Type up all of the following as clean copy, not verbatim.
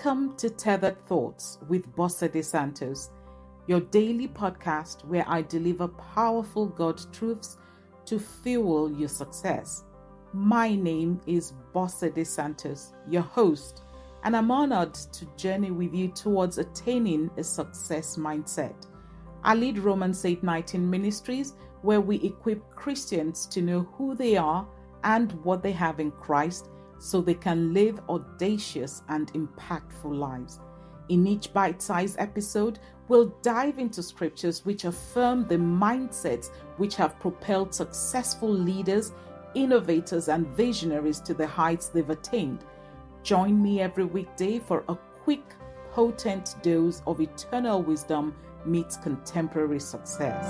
Welcome to Tethered Thoughts with Bosse De Santos, your daily podcast where I deliver powerful God truths to fuel your success. My name is Bosse De Santos, your host, and I'm honored to journey with you towards attaining a success mindset. I lead Romans 8:19 Ministries, where we equip Christians to know who they are and what they have in Christ, so they can live audacious and impactful lives. In each bite-sized episode, we'll dive into scriptures which affirm the mindsets which have propelled successful leaders, innovators, and visionaries to the heights they've attained. Join me every weekday for a quick, potent dose of eternal wisdom meets contemporary success.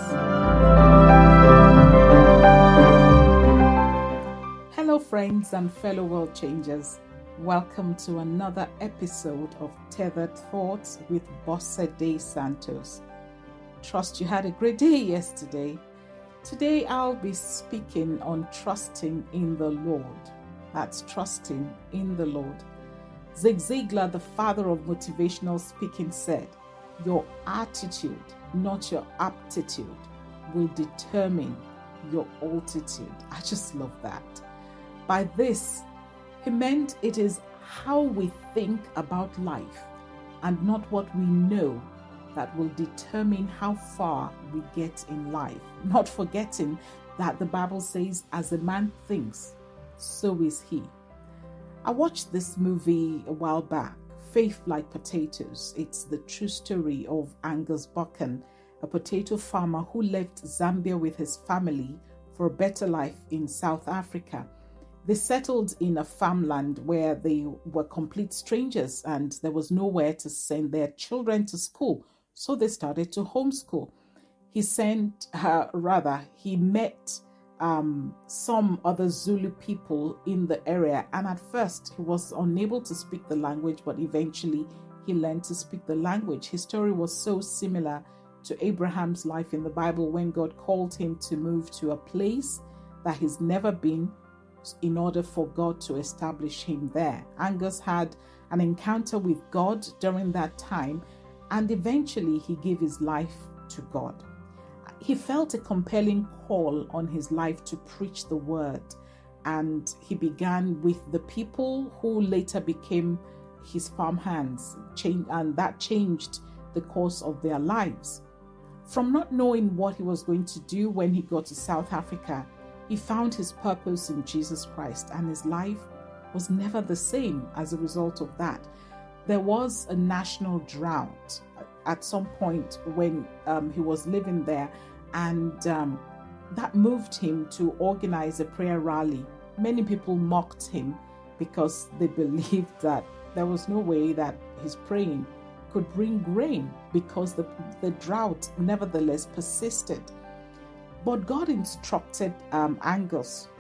Hello friends and fellow world changers. Welcome to another episode of Tethered Thoughts with Bosse De Santos. Trust you had a great day yesterday. Today I'll be speaking on trusting in the Lord. That's trusting in the Lord. Zig Ziglar, the father of motivational speaking, said, "Your attitude, not your aptitude, will determine your altitude." I just love that. By this, he meant it is how we think about life and not what we know that will determine how far we get in life. Not forgetting that the Bible says, as a man thinks, so is he. I watched this movie a while back, Faith Like Potatoes. It's the true story of Angus Buchan, a potato farmer who left Zambia with his family for a better life in South Africa. They settled in a farmland where they were complete strangers and there was nowhere to send their children to school, so they started to homeschool. He met some other Zulu people in the area, and at first he was unable to speak the language, but eventually he learned to speak the language. His story was so similar to Abraham's life in the Bible when God called him to move to a place that he's never been in order for God to establish him there. Angus had an encounter with God during that time, and eventually he gave his life to God. He felt a compelling call on his life to preach the word, and he began with the people who later became his farmhands, and that changed the course of their lives. From not knowing what he was going to do when he got to South Africa, he found his purpose in Jesus Christ, and his life was never the same as a result of that. There was a national drought at some point when he was living there, and that moved him to organize a prayer rally. Many people mocked him because they believed that there was no way that his praying could bring rain because the drought nevertheless persisted. But God instructed Angus,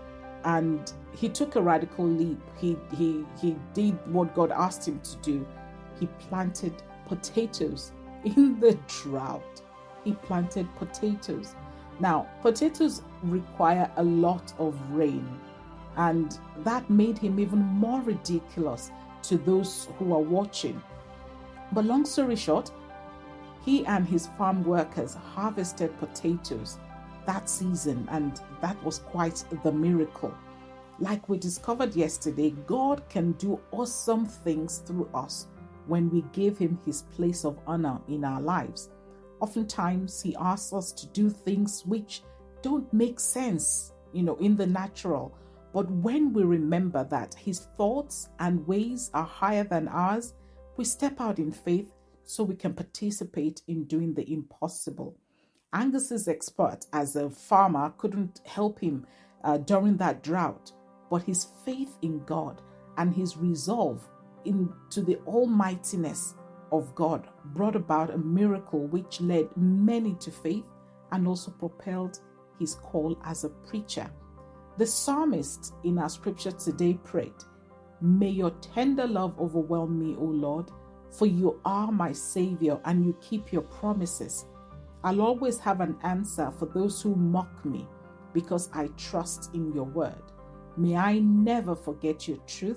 and he took a radical leap. He did what God asked him to do. He planted potatoes in the drought. He planted potatoes. Now, potatoes require a lot of rain, and that made him even more ridiculous to those who are watching. But long story short, he and his farm workers harvested potatoes that season, and that was quite the miracle. Like we discovered yesterday, God can do awesome things through us when we give him his place of honor in our lives. Oftentimes he asks us to do things which don't make sense, in the natural. But when we remember that his thoughts and ways are higher than ours, we step out in faith so we can participate in doing the impossible. Angus's expert as a farmer couldn't help him during that drought, but his faith in God and his resolve into the almightiness of God brought about a miracle which led many to faith and also propelled his call as a preacher. The psalmist in our scripture today prayed, "May your tender love overwhelm me, O Lord, for you are my Savior and you keep your promises. I'll always have an answer for those who mock me because I trust in your word. May I never forget your truth,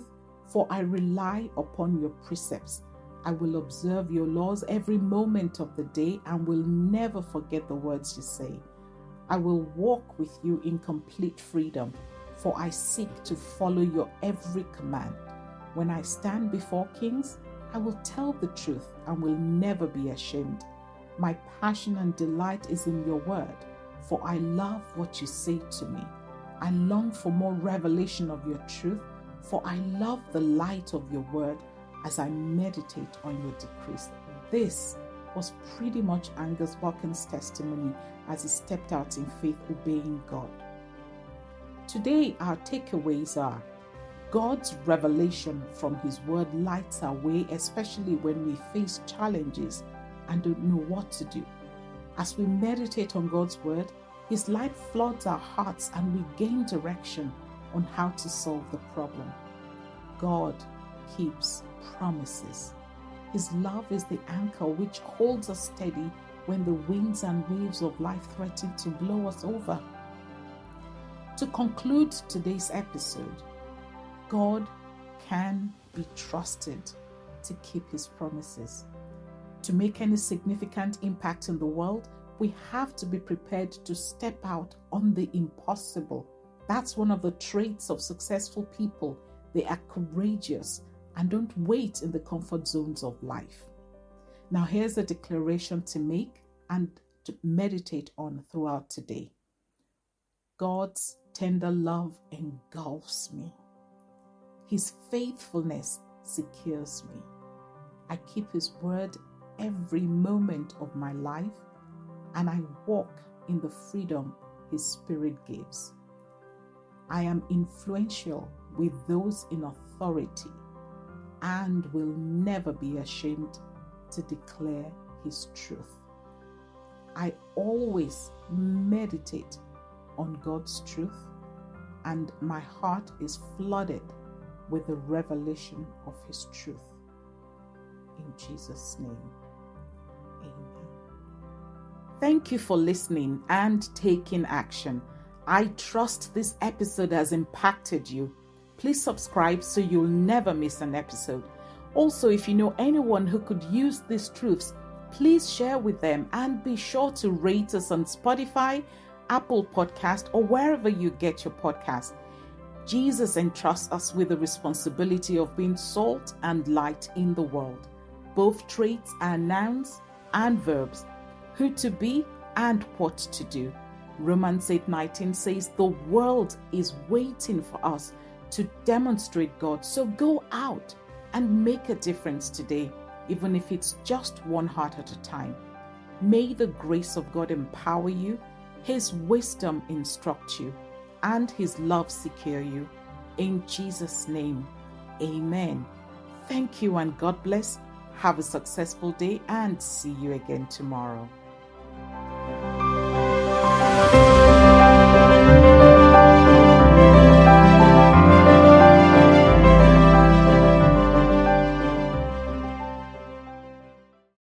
for I rely upon your precepts. I will observe your laws every moment of the day and will never forget the words you say. I will walk with you in complete freedom, for I seek to follow your every command. When I stand before kings, I will tell the truth and will never be ashamed. My passion and delight is in your word, for I love what you say to me. I long for more revelation of your truth, for I love the light of your word as I meditate on your decrees. This was pretty much Angus Buchan's testimony as he stepped out in faith, obeying God. Today, our takeaways are: God's revelation from His word lights our way, especially when we face challenges and don't know what to do. As we meditate on God's word, His light floods our hearts and we gain direction on how to solve the problem. God keeps promises. His love is the anchor which holds us steady when the winds and waves of life threaten to blow us over. To conclude today's episode, God can be trusted to keep His promises. To make any significant impact in the world, we have to be prepared to step out on the impossible. That's one of the traits of successful people. They are courageous and don't wait in the comfort zones of life. Now, here's a declaration to make and to meditate on throughout today. God's tender love engulfs me. His faithfulness secures me. I keep His word every moment of my life, and I walk in the freedom His Spirit gives. I am influential with those in authority and will never be ashamed to declare His truth. I always meditate on God's truth, and my heart is flooded with the revelation of His truth. In Jesus' name, amen. Thank you for listening and taking action. I trust this episode has impacted you. Please subscribe so you'll never miss an episode. Also, if you know anyone who could use these truths, please share with them and be sure to rate us on Spotify, Apple Podcast, or wherever you get your podcast. Jesus entrusts us with the responsibility of being salt and light in the world. Both traits are nouns and verbs, who to be and what to do. Romans 8:19 says the world is waiting for us to demonstrate God. So go out and make a difference today, even if it's just one heart at a time. May the grace of God empower you, His wisdom instruct you, and His love secure you. In Jesus' name, amen. Thank you and God bless. Have a successful day and see you again tomorrow.